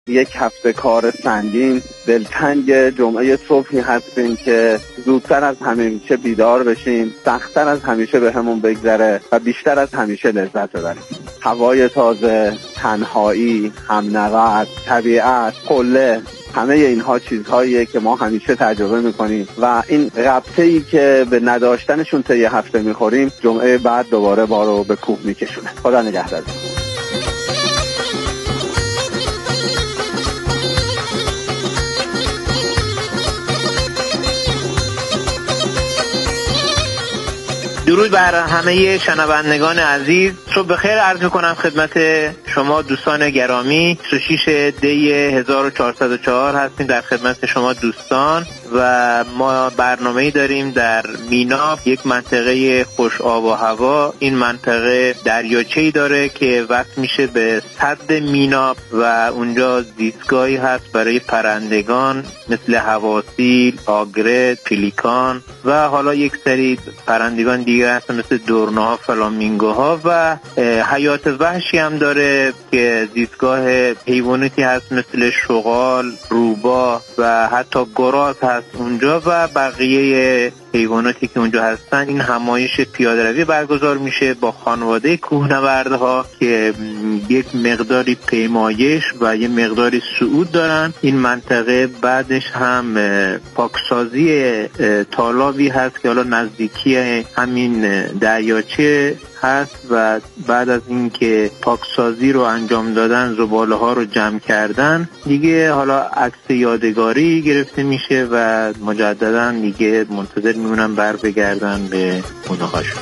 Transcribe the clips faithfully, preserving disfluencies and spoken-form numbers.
یک هفته کار سنگین، دلتنگ جمعه صبحی هستیم که زودتر از همیشه بیدار بشیم، سخت‌تر از همیشه به همون بگذره و بیشتر از همیشه لذت ببریم. هوای تازه، تنهایی، همنود، طبیعت، قله، همه اینها چیزهاییه که ما همیشه تجربه میکنیم و این ربطه‌ای که به نداشتنشون طی هفته میخوریم جمعه بعد دوباره ما رو به کوه میکشونه. خدا نگهدار. درود بر همه شنوندگان عزیز. صبح بخیر عرض میکنم خدمت شما دوستان گرامی. بیست و شش دی هزار و چهارصد و چهار هستیم در خدمت شما دوستان و ما برنامه‌ای داریم در میناپ، یک منطقه خوش آب و هوا. این منطقه دریاچه‌ای داره که وصل میشه به سد میناپ و اونجا زیستگاهی هست برای پرندگان مثل حواسیل، آگرد، پیلیکان و حالا یک سری پرندگان دیگه هستن مثل دورنه‌ها، فلامینگوها و حیات وحشی هم داره که زیستگاه حیواناتی هست مثل شغال، روباه و حتی گراز هست اونجا و بقیه حیواناتی که اونجا هستن. این همایش پیاده‌روی برگزار میشه با خانواده کوهنوردها که یک مقداری پیمایش و یک مقداری صعود دارن. این منطقه بعدش هم پاکسازی تالابی هست که حالا نزدیکی همین دریاچه هست و بعد از اینکه پاکسازی رو انجام دادن، زباله ها رو جمع کردن، دیگه حالا عکس یادگاری گرفته میشه و مجددا دیگه منتظر میمونن بر بگردن به خونه هاشون.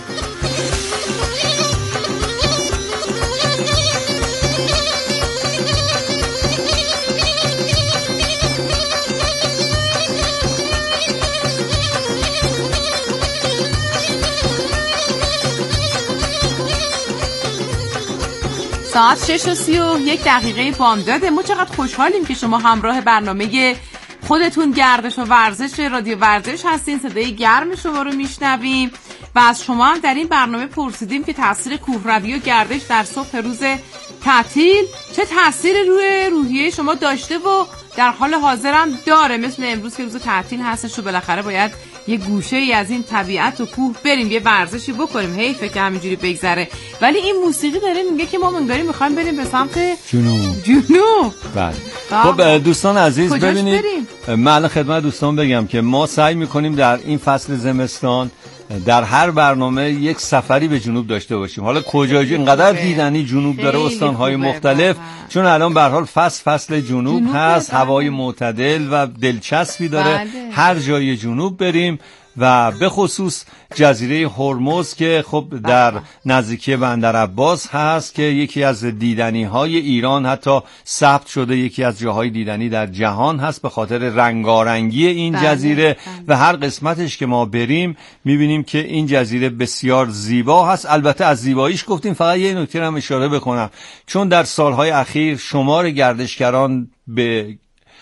ساعت شش و سی و یک دقیقه بامداده. ما چقدر خوشحالیم که شما همراه برنامه خودتون گردش و ورزش رادیو ورزش هستین. صدای گرم شما رو میشنویم و از شما هم در این برنامه پرسیدیم که تاثیر کوهروی و گردش در صبح روز تعطیل چه تاثیری روی روحیه شما داشته و در حال حاضر هم داره. مثل امروز که روز تعطیل هستش و بالاخره باید یه گوشه ای از این طبیعت و کوه بریم یه ورزشی بکنیم. حیفه که همینجوری بگذره. ولی این موسیقی داره میگه که ما منگاری میخوایم بریم به سمت جنوب. جنوب. بله. خب دوستان عزیز ببینید، بریم؟ من خدمت دوستان بگم که ما سعی میکنیم در این فصل زمستان در هر برنامه یک سفری به جنوب داشته باشیم. حالا کجا اینقدر دیدنی جنوب داره، استانهای مختلف، چون الان به هر حال فصل فصل جنوب, جنوب هست، هوای معتدل و دلچسبی داره. بله. هر جای جنوب بریم و به خصوص جزیره هرمز که خب در نزدیکی بندر عباس هست که یکی از دیدنی های ایران حتی ثبت شده یکی از جاهای دیدنی در جهان هست به خاطر رنگارنگی این بله. جزیره بله. و هر قسمتش که ما بریم میبینیم که این جزیره بسیار زیبا هست. البته از زیباییش گفتیم، فقط یه نکته هم اشاره بکنم، چون در سالهای اخیر شمار گردشگران به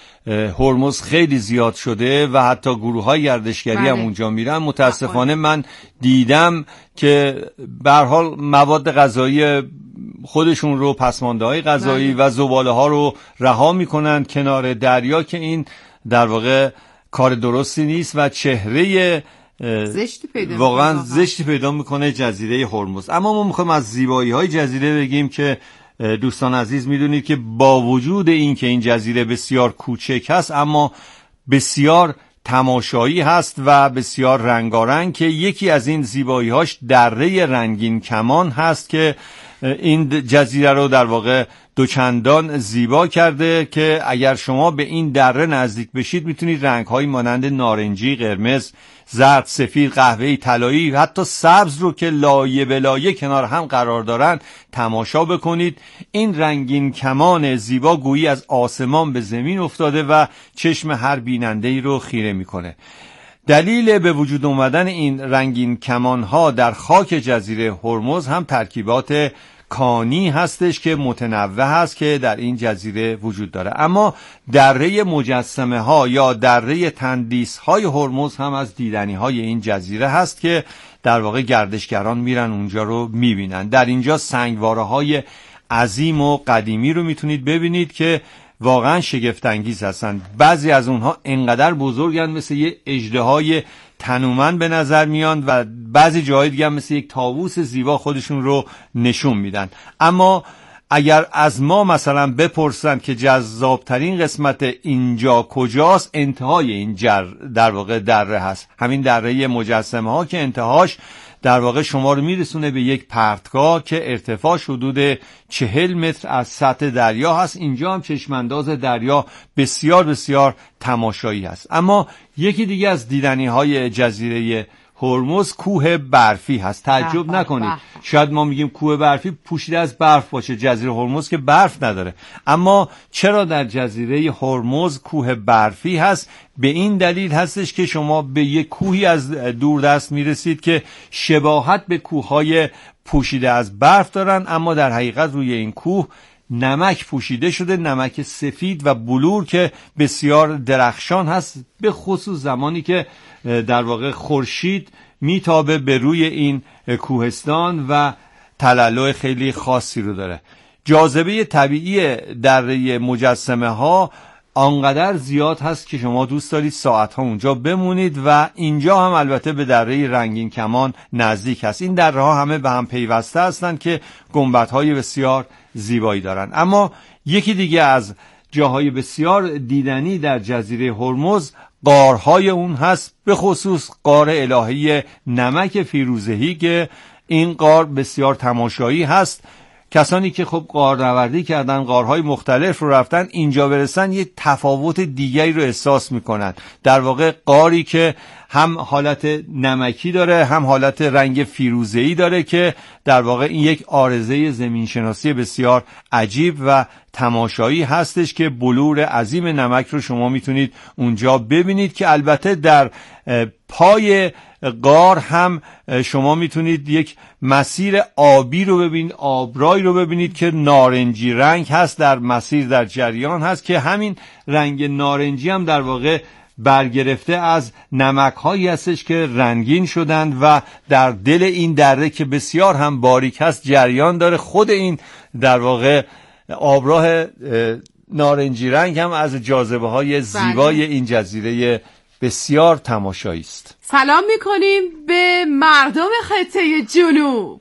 هرمز خیلی زیاد شده و حتی گروه‌های گردشگری بله. هم اونجا میرن. متاسفانه من دیدم که به هر حال مواد غذایی خودشون رو، پسمانده‌های غذایی بله. و زباله‌ها رو رها میکنن کنار دریا که این در واقع کار درستی نیست و چهره زشتی پیدا واقعا زشتی پیدا میکنه جزیره هرمز. اما ما میخوایم از زیبایی‌های جزیره بگیم که دوستان عزیز میدونید که با وجود این که این جزیره بسیار کوچک هست اما بسیار تماشایی هست و بسیار رنگارنگ که یکی از این زیبایی‌هاش دره رنگین کمان هست که این جزیره رو در واقع دوچندان زیبا کرده که اگر شما به این دره نزدیک بشید میتونید رنگ‌های مانند نارنجی، قرمز، زرد، سفید، قهوه‌ای، طلایی، حتی سبز رو که لایه به لایه کنار هم قرار دارن تماشا بکنید. این رنگین کمان زیبا گویی از آسمان به زمین افتاده و چشم هر بیننده‌ای رو خیره میکنه. دلیل به وجود اومدن این رنگین کمان‌ها در خاک جزیره هرمز هم ترکیبات کانی هستش که متنوع هست که در این جزیره وجود داره. اما دره مجسمه ها یا دره تندیس های هرمز هم از دیدنی های این جزیره هست که در واقع گردشگران میرن اونجا رو میبینن. در اینجا سنگواره های عظیم و قدیمی رو میتونید ببینید که واقعا شگفت انگیز هستن. بعضی از اونها انقدر بزرگن مثل یه اژدهای تنومند به نظر میان و بعضی جاهای دیگه مثل یک طاووس زیبا خودشون رو نشون میدن. اما اگر از ما مثلا بپرسن که جذابترین قسمت اینجا کجاست، انتهای این جر در واقع دره هست، همین دره مجسمه ها که انتهاش در واقع شما رو میرسونه به یک پرتگاه که ارتفاع حدود چهل متر از سطح دریا هست. اینجا هم چشمانداز دریا بسیار بسیار تماشایی هست. اما یکی دیگه از دیدنی های جزیره هرمز کوه برفی هست. تعجب نکنید، شاید ما میگیم کوه برفی پوشیده از برف باشه، جزیره هرمز که برف نداره. اما چرا در جزیره هرمز کوه برفی هست؟ به این دلیل هستش که شما به یک کوهی از دوردست میرسید که شباهت به کوههای پوشیده از برف دارن، اما در حقیقت روی این کوه نمک پوشیده شده، نمک سفید و بلور که بسیار درخشان هست، به خصوص زمانی که در واقع خورشید میتابه به روی این کوهستان و تلالو خیلی خاصی رو داره. جاذبه طبیعی دره مجسمه ها آنقدر زیاد هست که شما دوست دارید ساعت ها اونجا بمونید و اینجا هم البته به دره رنگین کمان نزدیک هست. این دره ها همه به هم پیوسته هستند که گنبد های بسیار زیبایی دارن. اما یکی دیگه از جاهای بسیار دیدنی در جزیره هرمز غارهای اون هست، به خصوص غار الهی نمک فیروزهی که این غار بسیار تماشایی هست. کسانی که خب غارنوردی کردن، غارهای مختلف رو رفتن، اینجا برسن یه تفاوت دیگری رو احساس میکنن. در واقع غاری که هم حالت نمکی داره هم حالت رنگ فیروزه‌ای داره که در واقع این یک عارضه زمینشناسی بسیار عجیب و تماشایی هستش که بلور عظیم نمک رو شما میتونید اونجا ببینید که البته در پای غار هم شما میتونید یک مسیر آبی رو ببینید، آبرای رو ببینید که نارنجی رنگ هست، در مسیر در جریان هست که همین رنگ نارنجی هم در واقع برگرفته از نمک هایی هستش که رنگین شدند و در دل این دره که بسیار هم باریک هست جریان داره. خود این در واقع آبراه نارنجی رنگ هم از جاذبه های زیبای این جزیره بسیار تماشایی است. سلام میکنیم به مردم خطه جنوب.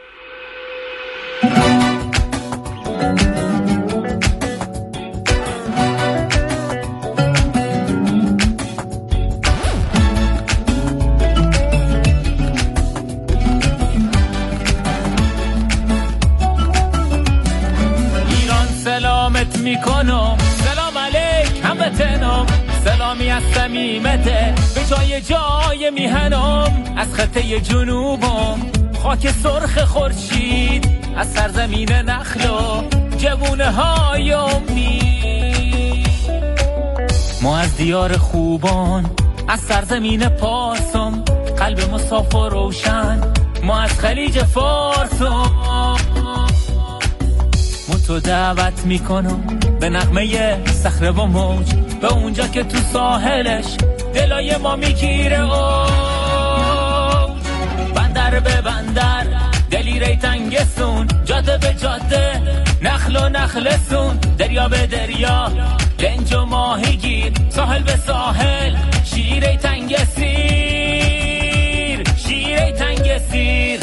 ایران سلامت میکنم، سلام علیک هموطنم، سلامی از صمیمته به جای جای میهنم، از خطه جنوبم خاک سرخ خورشید، از سرزمین نخل و جوونه های امید. ما از دیار خوبان، از سرزمین پارسم، قلب مسافر روشن، ما از خلیج فارسم. تو دعوت میکنم به نغمه صخره و موج، به اونجا که تو ساحلش دلای ما میگیره اوج. بندر به بندر دلی ریتنگسون، جاده به جاده نخل و نخلسون، دریا به دریا لنج و ماهیگیر، ساحل به ساحل شیره تنگسیر، شیره تنگسیر.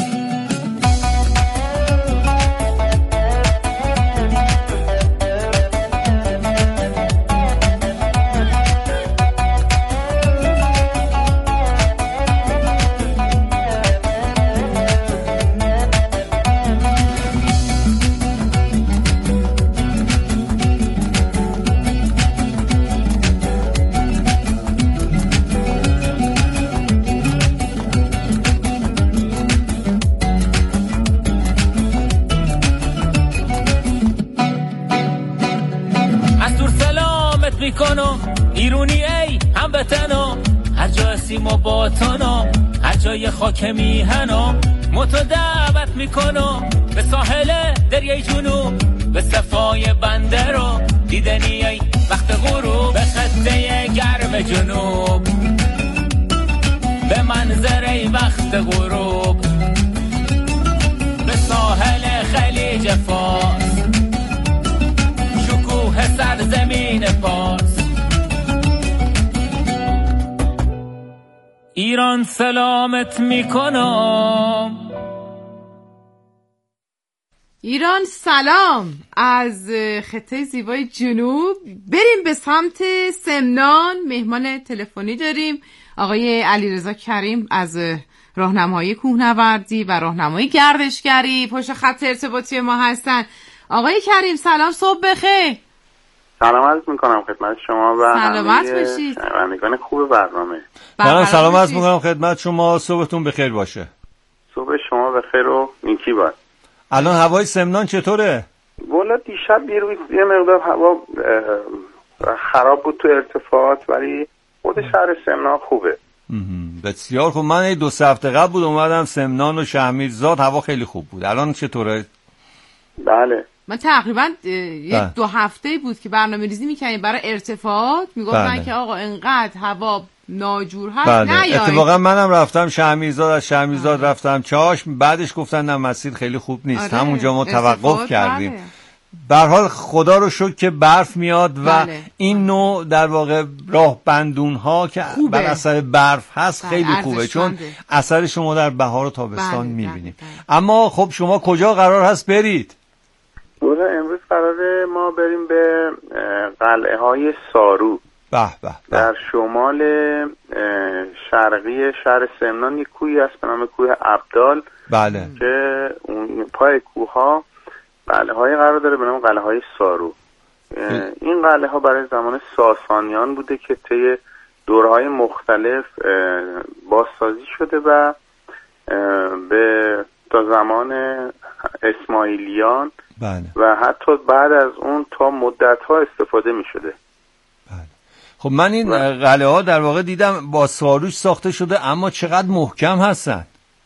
ایرونی ای هموطنم، هر جا سیما باطنم، هر جای خاک میهنم، متو دعوت میکنم به ساحل دریای جنوب، به صفای بندر و دیدنی ای وقت غروب، به خطه گرم جنوب، به منظره وقت غروب، به ساحل خلیج فارس، شکوه سرزمین پاس. ایران سلامت میکنم. ایران سلام از خطه زیبای جنوب. بریم به سمت سمنان. مهمان تلفنی داریم، آقای علیرضا کریم از راهنمایی کوهنوردی و راهنمایی گردشگری پشت خط ارتباطی ما هستن. آقای کریم سلام، صبح بخیر. سلام عرض میکنم خدمت شما و سلامت باشید. شنوندگان خوب برنامه. منم سلام عرض میکنم خدمت شما، صبحتون بخیر باشه. صبح شما بخیر و نیکی باد. الان هوای سمنان چطوره؟ والا دیشب یه مقدار هوا خراب بود تو ارتفاعات، ولی خود شهر سمنان خوبه. بسیار خوب. من دو سه هفته قبل بود اومدم سمنان و شهمیرزاد، هوا خیلی خوب بود. الان چطوره؟ بله من تقریبا یک دو هفته بود که برنامه ریزی میکنیم برای ارتفاعات، میگفتن بله. که آقا انقدر هوا ناجور هست بله. نیایید. اتفاقا منم رفتم شهمیرزاد، از شهمیرزاد رفتم چاشم، بعدش گفتن نه مسیر خیلی خوب نیست. آره. همونجا ما توقف کردیم. بله. به هر حال خدا رو شکر که برف میاد و بله. این نوع در واقع راه بندون ها که خوبه. بر اثر برف هست بله. خیلی خوبه، چون اثر شما در بهار و تابستان بله. میبینیم. بله. بله. اما خب شما کجا قرار هست برید؟ بوده امروز قراره ما بریم به قلعه های سارو. به به در شمال شرقی شهر سمنان یک کوهی هست به نام کوه ابدال. بله. که اون پای کوه ها قلعه های قرار داره به نام قلعه های سارو. این قلعه ها برای زمان ساسانیان بوده که طی دورهای مختلف بازسازی شده و به تا زمان اسماعیلیان بله. و حتی بعد از اون تا مدت ها استفاده می شده. بله. خب من این قلعه ها در واقع دیدم با ساروش ساخته شده، اما چقدر محکم هستن.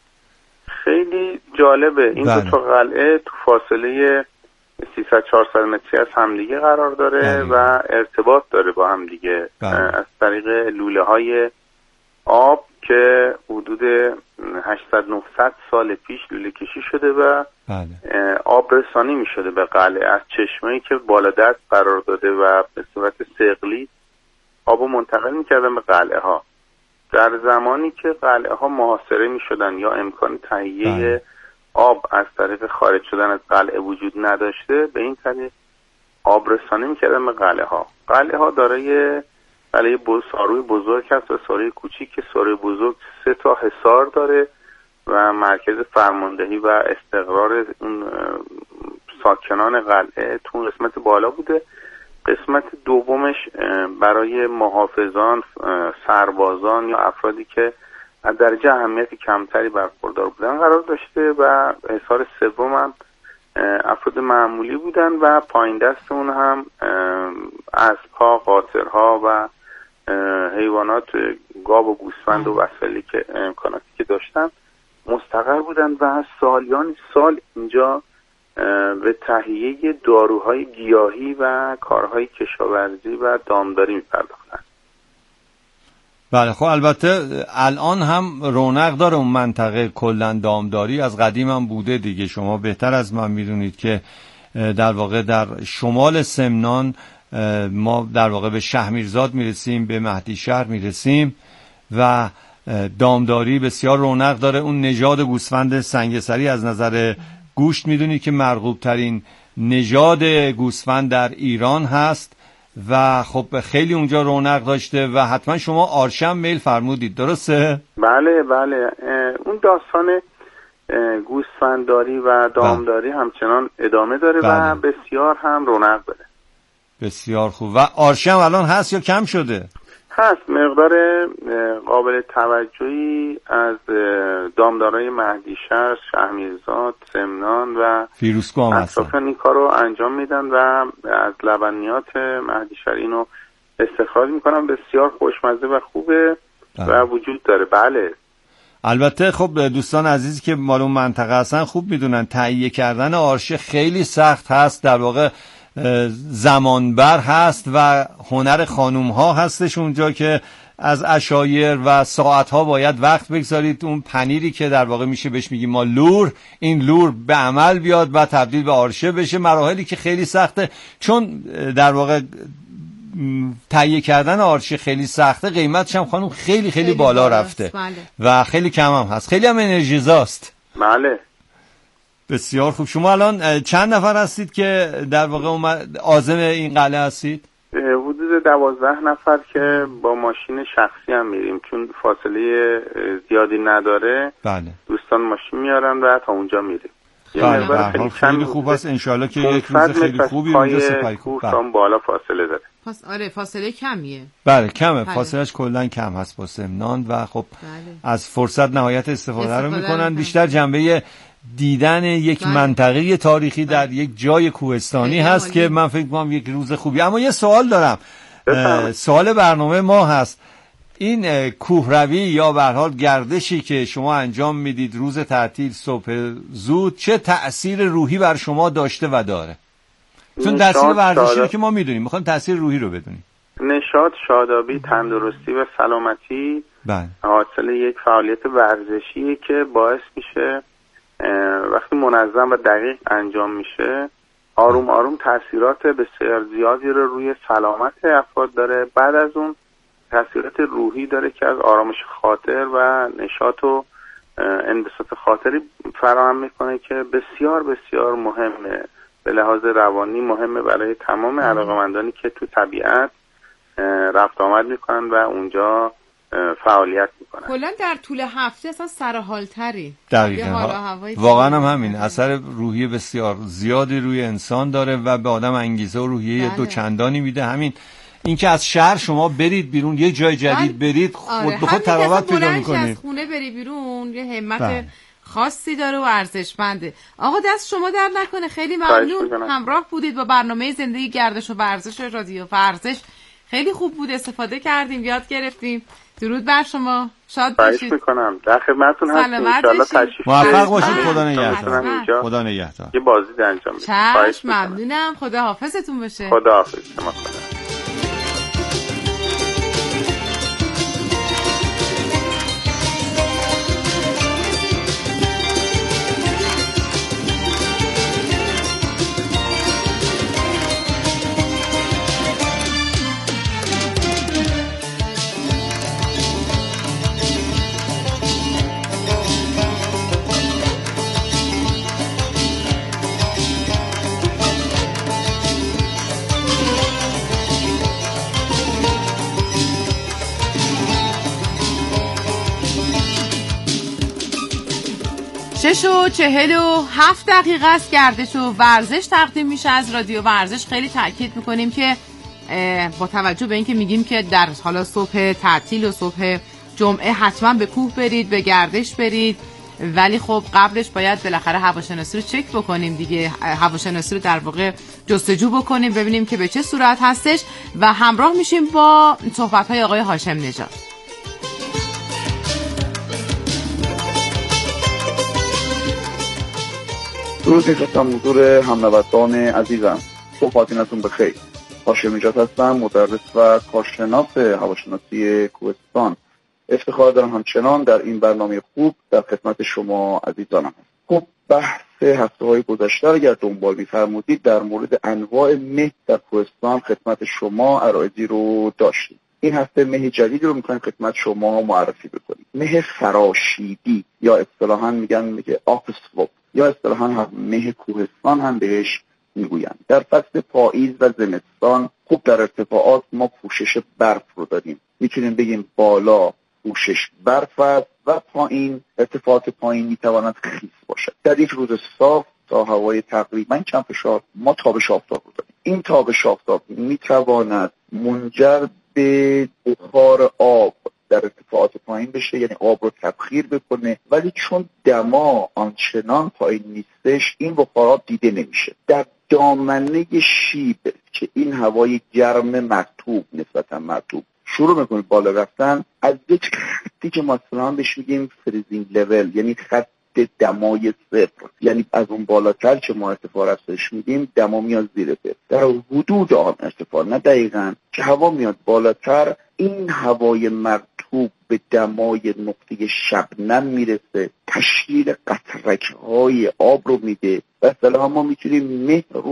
خیلی جالبه. این بله. دو تا قلعه تو فاصله سیصد چهارصد متری از همدیگه قرار داره بله. و ارتباط داره با همدیگه بله. از طریق لوله های آب که حدود هشتصد نهصد سال پیش لوله کشی شده و بله. آب رسانی می شده به قلعه از چشمه‌ای که بالا دست قرار داده و به صورت ثقلی آب رو منتقل می کردن به قلعه ها. در زمانی که قلعه ها محاصره می شدن یا امکان تهیه بله. آب از طریق خارج شدن از قلعه وجود نداشته، به این طریق آب رسانی می کردن به قلعه ها. قلعه ها دارای قلعه ساروی بزرگ هست و ساروی کوچیک که ساروی بزرگ سه تا حصار داره و مرکز فرماندهی و استقرار اون ساکنان قلعه تو قسمت بالا بوده. قسمت دومش برای محافظان، سربازان یا افرادی که از درجه اهمیت کمتری برخوردار بودن قرار داشته و حصار سوم هم افراد معمولی بودن و پایین دست اون هم اسب‌ها، قاطرها و حیوانات گاو و گوسفند و وسایلی که امکاناتی که داشتن مستقر بودن و سالیان سال اینجا به تهیه داروهای گیاهی و کارهای کشاورزی و دامداری می‌پرداختن. بله خب البته الان هم رونق داره اون منطقه، کلا دامداری از قدیم هم بوده دیگه. شما بهتر از من میدونید که در واقع در شمال سمنان ما در واقع به شهمیرزاد میرسیم، به مهدی شهر میرسیم و دامداری بسیار رونق داره. اون نژاد گوسفند سنگسری از نظر گوشت میدونید که مرغوب ترین نژاد گوسفند در ایران هست و خب خیلی اونجا رونق داشته و حتما شما آرشم میل فرمودید، درسته؟ بله بله. اون داستان گوسفندداری و دامداری همچنان ادامه داره بله. و بسیار هم رونق داره. بسیار خوب. و آرشم الان هست یا کم شده؟ هست. مقدار قابل توجهی از دامدارای مهدی شهر، شهمیرزاد، سمنان و فیروزکوه هم اطرافیان این کار رو انجام میدن و از لبنیات مهدی شهر اینو استخراج میکنن. بسیار خوشمزه و خوبه بله. و وجود داره. بله. البته خب دوستان عزیزی که مال اون منطقه هستن خوب میدونن تهیه کردن آرشه خیلی سخت هست، در واقع زمانبر هست و هنر خانوم ها هستش اونجا که از عشایر و ساعت ها باید وقت بگذارید اون پنیری که در واقع میشه بهش میگیم ما لور، این لور به عمل بیاد و تبدیل به آرشه بشه. مراحلی که خیلی سخته چون در واقع تهیه کردن آرچه خیلی سخته، قیمتش هم خانم خیلی خیلی, خیلی بالا رفته بله. و خیلی کم هم هست، خیلی هم انرژیزاست. بله بسیار خوب. شما الان چند نفر هستید که در واقع عازم این قلعه هستید؟ حدود دوازده نفر که با ماشین شخصی هم میریم، چون فاصله زیادی نداره. بله. دوستان ماشین میارن و تا اونجا میریم. بله خیلی, خیلی خوب است. انشالله که یک روز خیلی خوبی اونجا سپری کنید. بله. بالا فاصله داره. پس آره فاصله کمیه. بله کمه، فاصلهش کلا کم هست با سمنان و خب بله. از فرصت نهایت استفاده, استفاده رو میکنن. بیشتر جنبه دیدن یک بله. منطقه تاریخی بله. در یک جای کوهستانی هست مالی. که من فکر می‌کنم یک روز خوبی. اما یه سوال دارم، سوال برنامه ما هست، این کوهروی یا به هر حال گردشی که شما انجام میدید روز تعطیل صبح زود چه تأثیر روحی بر شما داشته و داره؟ چون تأثیر ورزشی رو که ما میدونیم، میخوام تأثیر روحی رو بدونیم. نشاط، شادابی، تندرستی و سلامتی بله. حاصل یک فعالیت ورزشی که باعث میشه وقتی منظم و دقیق انجام میشه آروم آروم تأثیرات بسیار زیادی رو روی سلامت افراد داره. بعد از اون تأثیرات روحی داره که از آرامش خاطر و نشاط و انبساط خاطری فراهم میکنه که بسیار بسیار مهمه، به لحاظ روانی مهمه برای تمام علاقه‌مندانی که تو طبیعت رفت آمد میکنن و اونجا فعالیت میکنن. کلا در طول هفته اصلا سرحالتری. دقیقاً واقعا هم همین اثر روحی بسیار زیادی روی انسان داره و به آدم انگیزه و روحیه بله. دو چندانی میده. همین اینکه از شهر شما برید بیرون یه جای جدید برید خود به خود تراوت پیدا میکنید. از خونه بری بیرون یه همت بله. خاصی داره و ارزشمنده. آقا دست شما در نکنه، خیلی ممنون همراه بودید با برنامه زندگی گردش و ورزش رادیو ورزش. خیلی خوب بود، استفاده کردیم، یاد گرفتیم. درود بر شما، شاد باشید. خواهش میکنم، در خدمتتون هستیم. ان شاءالله تشریف موفق باشید. خدا نگهدار. خدا نگهدار. یه بازی انجام بدید. چشم، ممنونم. خدا حافظتون باشه. خدا حافظ شما. خدا. شش و چهل و هفت دقیقه است. گردش و ورزش تقدیم میشه از رادیو ورزش. خیلی تاکید میکنیم که با توجه به اینکه میگیم که در حالا صبح تعطیل و صبح جمعه حتما به کوه برید، به گردش برید، ولی خب قبلش باید بالاخره هواشناسی رو چک بکنیم دیگه. هواشناسی رو در واقع جستجو بکنیم ببینیم که به چه صورت هستش و همراه میشیم با صحبت‌های آقای هاشم نژاد. درود می‌فرستم حضور همنوردان عزیزم. صبحاتونتون بخیر. هاشم نژاد هستم، مدرس و کارشناس هواشناسی کوهستان. افتخار دارم همچنان در این برنامه خوب در خدمت شما عزیزانم. خب بحث هفته‌های گذشته اگر دنبال می‌فرمودید در مورد انواع مه در کوهستان خدمت شما عرایضی رو داشتیم. این هفته مه جدید رو می‌خوایم خدمت شما معرفی بکنیم. مه فراشیدی یا اصطلاحاً میگن میگه آپسلوپ یا اصطلاحاً هم مه کوهستان هم بهش میگویند. در فصل پاییز و زمستان خوب در ارتفاعات ما پوشش برف رو داریم. میتونیم بگیم بالا پوشش برف است و پایین ارتفاعات پایین میتواند خیس باشد. در یک روز صاف تا هوای تقریبا کم فشار ما تابش آفتاب رو داریم. این تابش آفتاب میتواند منجر به بخار آب در ارتفاعات پایین بشه، یعنی آب رو تبخیر بکنه، ولی چون دما آنچنان پایین نیستش این بخار آب دیده نمیشه. در دامنه شیب که این هوای گرم مرطوب نسبتا مرطوب شروع میکنه بالا رفتن، از یک خطی که مثلا بهش میگیم فریزینگ لول، یعنی خط دمای صفر، یعنی از اون بالاتر که ما ارتفاع افزایش میدیم دما میاد زیر صفر. در حدود آن ارتفاع، نه دقیقاً، که هوا میاد بالاتر، این هوای مرطوب به دمای نقطه شبنم میرسه، تشکیل قطرک‌های آب رو میده و اصطلاحاً ما میتونیم مه رو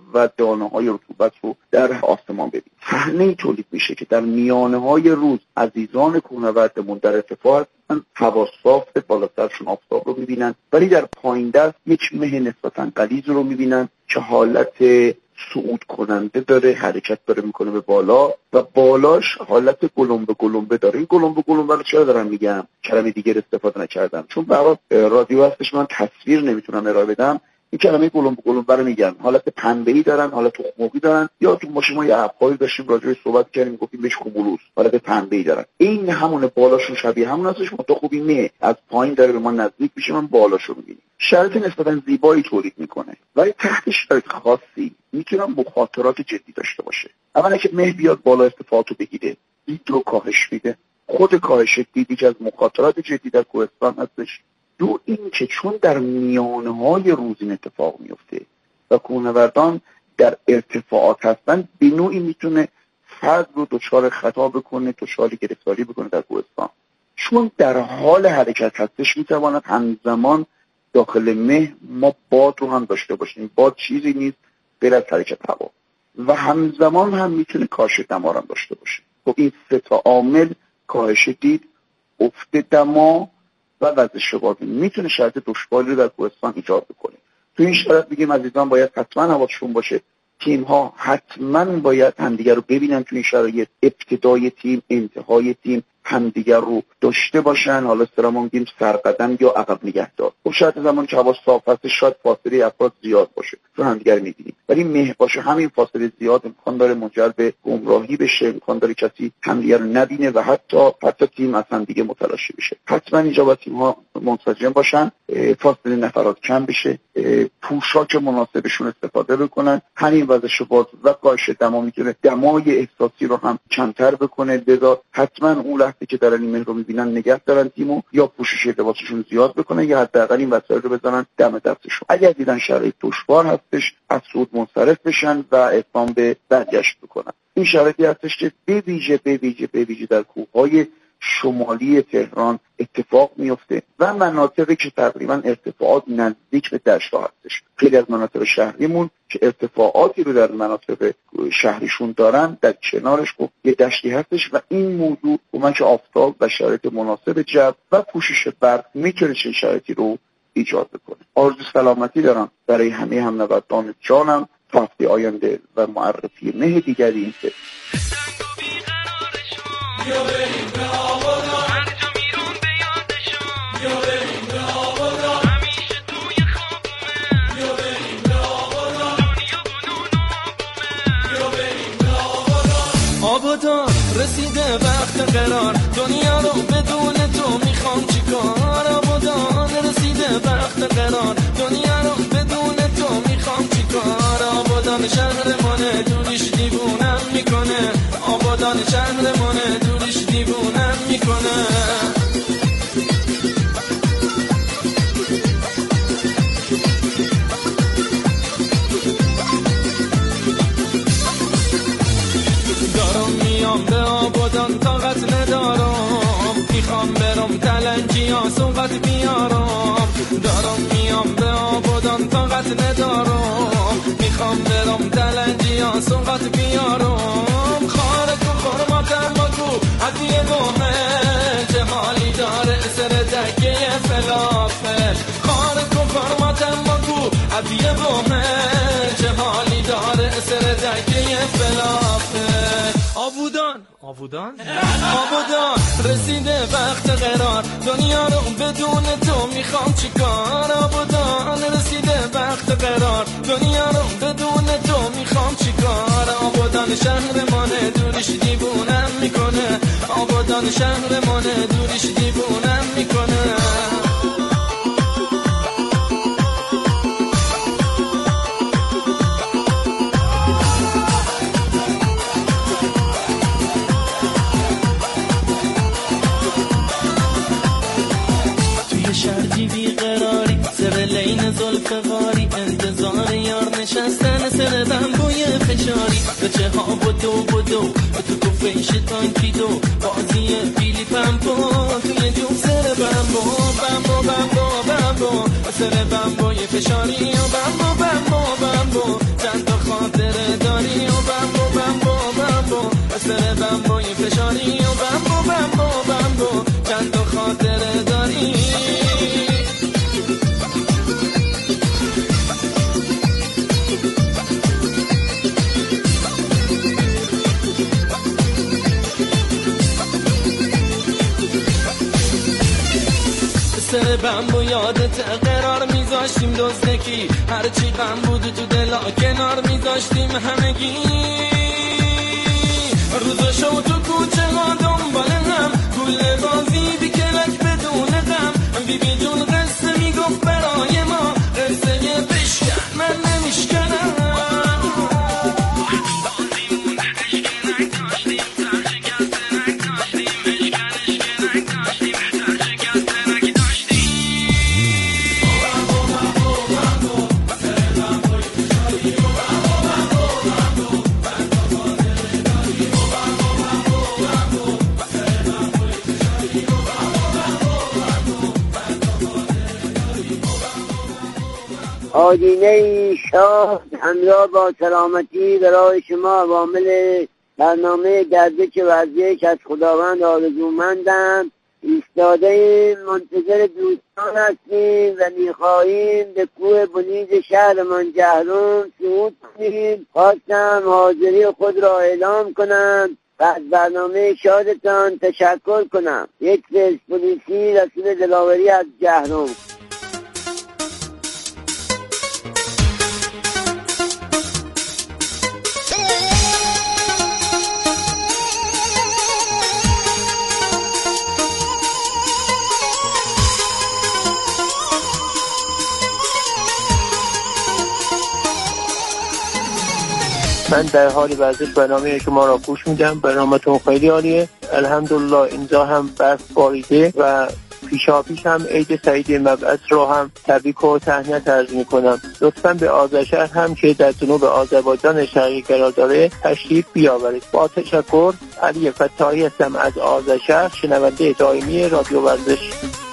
و دانه‌های رطوبت رو در آسمان ببینید. صحنه‌ای تولید میشه که در میانه‌های روز عزیزان کوهنوردمون در ارتفاع هستن، هوا صاف، بالاترشون آفتاب رو میبینن، ولی در پایین دست یک مه نسبتاً غلیظ رو میبینن که حالت صعود کننده داره، حرکت داره میکنه به بالا و بالاش حالت گلنبه گلنبه داره. این گلنبه گلنبه رو چرا دارم میگم؟ کلمه دیگر استفاده نکردم چون برای رادیو هستش، من تصویر نمیتونم ارائه بدم. این کلمه گلنبه گلنبه رو میگم، حالت پنبه‌ای دارن، حالت تخم‌مرغی دارن، یا تو ماشین ما یه اپ‌هایی داشتیم راجعش صحبت کردیم گفتیم بهش کومولوس، حالت پنبه‌ای دارن. این همون بالاشون شبیه همون هستش، منتها خوبی نه از پایین داره به ما نزدیک میشه، من بالاشو میبینیم. شرایط نسبتا زیبایی تولید میکنه ولی تحت شرایط خاصی میتونم مخاطرات جدی داشته باشه. اولا که مه بیاد بالا ارتفاعاتو بگیره، دید رو کاهش میده. خود کاهش دید یکی از مخاطرات جدی در کوهستان هستش. دو این که چون در میانهای روز این اتفاق میفته و کوهنوردان در ارتفاعات هستن، به نوعی میتونه فرد رو دچار خطا بکنه، دچار گرفتاری بکنه در کوهستان. چون در حال حرکت هستش میتواند همزمان داخل مه ما باد رو هم داشته باشیم. باد چیزی نیست غیر از حرکت هوا و همزمان هم میتونه کاهش دما هم داشته باشه. خب این سه تا عامل، کاهش دید، افت دما و وزش باد، میتونه شرایط دشواری رو در کوهستان ایجاد بکنه. تو این شرایط میگیم عزیزان باید حتما حواسشون باشه، تیم ها حتما باید همدیگر رو ببینن. تو این شرایط ابتدای تیم، انتهای تیم همدیگر رو داشته باشن. حالا سرمون میگیم سرقدم یا عقب نگهدار. خب شاید زمانی که هوا صاف هست شاید فاصله افراد زیاد باشه چون همدیگر میبینیم، ولی مه باشه همین فاصله زیاد امکان داره منجر به گمراهی بشه، امکان داره کسی همدیگر رو نبینه و حتی حتی تیم از همدیگه متلاشی بشه. حتما اینجا باید تیم ها منسجم باشن، فاصله نفرات کم بشه، پوشاک مناسبشون استفاده بکنن. همین وزش باد و کاهش دما میتونه دمای احساسی رو هم کمتر بکنه. لذا حتما اون لحظه که دارن این مه رو میبینن نگه دارن تیمو، یا پوشش لباسشون زیاد بکنن یا حداقل این وسایل رو بزنن دم دستشون. اگر دیدن شرایط دشوار هستش از صعود منصرف بشن و اقدام به برگشت بکنن. این شرایطی هستش که به ویژه به ویژه به ویژه در کوههای شمالی تهران اتفاق میفته و مناطقی که تقریبا ارتفاعات نزدیک به دشت‌ها هستش. خیلی از مناطق شهریمون که ارتفاعاتی رو در مناطق شهریشون دارن، در کنارش خب یه دشتی هستش و این موضوع کمک آفتاب و شرایط مناسب جو و پوشش برف میتونه چه شرایطی رو ایجاد بکنه. آرزو سلامتی دارم برای همه همنوردان جانم تا هفته آینده و معرفی مه دیگری این که آبادان رسیده وقت قرار، دنیا رو بدون تو میخوام چیکار. آبادان رسیده وقت قرار، دنیا رو بدون تو میخوام چیکار. آبادان شهرمونه دوریش دیوونم میکنه، آبادان شهرمونه دوریش دیوونم میکنه. به آبادان طاقت ندارم، میخوام برم تلنجیا صحبت بیارم. دارم میام به آبادان طاقت ندارم، میخوام برم تلنجیا صحبت بیارم. خارک و خرماتم بگو هدیه دومه، چه حالی داره سر دکه فلافل. خارک و خرماتم بگو هدیه دومه، چه حالی داره سر دکه فلافل. آبودان آبودان آبودان رسیده وقت قرار، دنیا رو بدون تو میخوام چیکار. آبودان رسیده وقت قرار، دنیا رو بدون تو میخوام چیکار. آبودان شهرمونه دوریش دیوونم میکنه، آبودان شهرمونه دوریش دیوونم میکنه. لین زلف غاری انتظار یار نشستن سر بمبوی فشاری. به چه ها بدو بدو تو تو فیشتان کیدو بازی پیلی پمپو توی جوب سر بمبو بمبو بمبو بمبو سر بمبوی فشاری و بمبو بمبو بمبو چند تا خان بمبوی فشاری و بمبو بمبو بمبو چند تا خاطره داری. سر بمبو یادت قرار میذاشتیم دوستکی، هرچی غم بود تو دلا کنار میذاشتیم همگی. روزاشو تو کوچه ها دنبال هم گل بازی بیکلک بدون غم. بی بی جون قصه میگفت برای ما، قصه بشکن من نمیشکنم. آدینه شاه همراه با سلامتی برای شما عوامل برنامه گردش ورزش از خداوند آرزومندم. ایستاده منتظر دوستان هستیم و میخواهیم به کوه بلند شهرمان جهرم صعود کنیم. خواستم حاضری خود را اعلام کنم و از برنامه شادتان تشکر کنم. یک پرسپولیسی رسول دلاوری از جهرم. من در حال ورزش برنامه شما را گوش میدم. برنامه‌تون خیلی عالیه. الحمدلله اینجا هم برف باریده و پیشا پیش هم عید سعید مبعث رو هم تبریک و تهنیت عرض میکنم. لطفاً به آذرشهر هم که در جنوب آذربایجان شرقی قرار داره تشریف بیاورید. با تشکر، علی فتاحی هستم از آذرشهر، شنونده دائمی رادیو ورزش.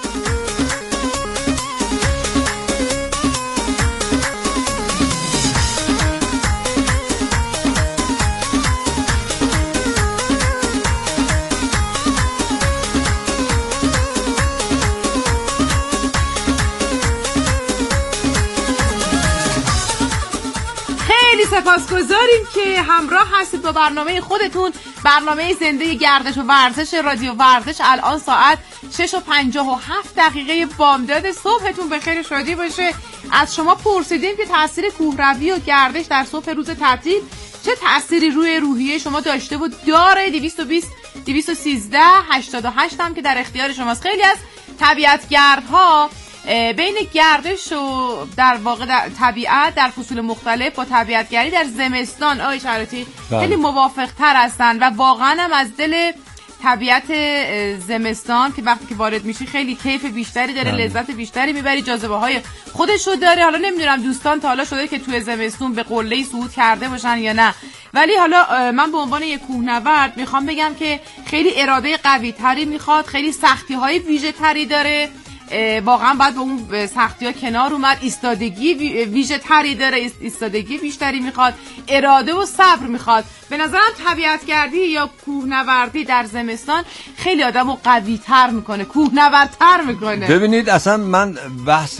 سپاسگزاریم که همراه هستید با برنامه خودتون، برنامه زنده گردش و ورزش رادیو ورزش. الان ساعت شش و پنجاه و هفت دقیقه بامداد. صبحتون بخیر، شادی باشه. از شما پرسیدیم که تاثیر کوهروی و گردش در صبح روز تعطیل چه تأثیری روی روحیه شما داشته و داره. دویست و بیست دویست و سیزده هشتاد و هشت هم که در اختیار شماست. خیلی از طبیعتگردها بین گردش و در واقع در طبیعت در فصول مختلف با طبیعتگری در زمستان آقای شراطی خیلی موافق تر هستن و واقعا هم از دل طبیعت زمستان که وقتی که وارد میشی خیلی کیف بیشتری داره، لذت بیشتری میبری، جاذبه های خودش رو داره. حالا نمیدونم دوستان تا حالا شده که توی زمستون به قله صعود کرده باشن یا نه، ولی حالا من به عنوان یک کوهنورد میخوام بگم که خیلی اراده قوی تری میخواد، خیلی سختی های ویژه تری داره. واقعا باید با اون سختی ها کنار اومد. ایستادگی ویژه تری داره، ایستادگی بیشتری میخواد، اراده و صبر میخواد. به نظرم طبیعتگردی یا کوهنوردی در زمستان خیلی آدمو قوی تر میکنه، کوهنوردتر میکنه. ببینید اصلا من بحث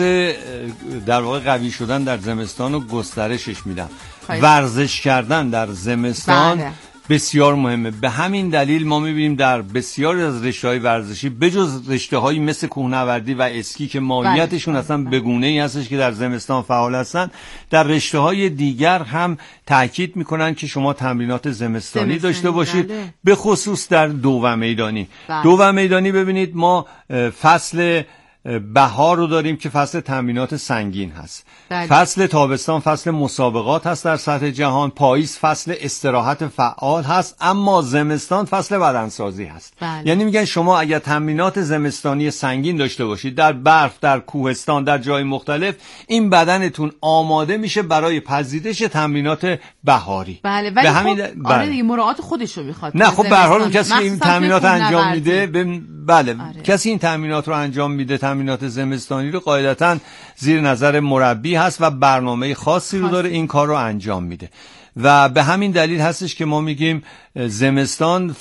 در واقع قوی شدن در زمستان و گسترشش میدم. ورزش کردن در زمستان بله. بسیار مهمه. به همین دلیل ما میبینیم در بسیاری از رشته‌های ورزشی بجز رشته‌هایی مثل کوهنوردی و اسکی که ماهیتشون اصلا بگونه‌ای هستش که در زمستان فعال هستن، در رشته‌های دیگر هم تاکید میکنن که شما تمرینات زمستانی, زمستانی داشته باشید بله. به خصوص در دوم میدانی. بله. دوم میدانی ببینید ما فصل بهار رو داریم که فصل تمرینات سنگین هست. بله. فصل تابستان فصل مسابقات هست در سطح جهان. پاییز فصل استراحت فعال هست. اما زمستان فصل بدنسازی هست. بله. یعنی میگن شما اگر تمرینات زمستانی سنگین داشته باشید در برف، در کوهستان، در جای مختلف، این بدنتون آماده میشه برای پذیرش تمرینات بهاری. بله. ولی همین خب بله. آره دیگه مراعات خودش رو میخواد. نه خب به هر حال کسی که این تمرینات انجام میده ب... بله آره. کسی این تمرینات رو انجام میده، تمرینات زمستانی رو قاعدتاً زیر نظر مربی هست و برنامه خاصی رو داره این کار رو انجام میده. و به همین دلیل هستش که ما میگیم زمستان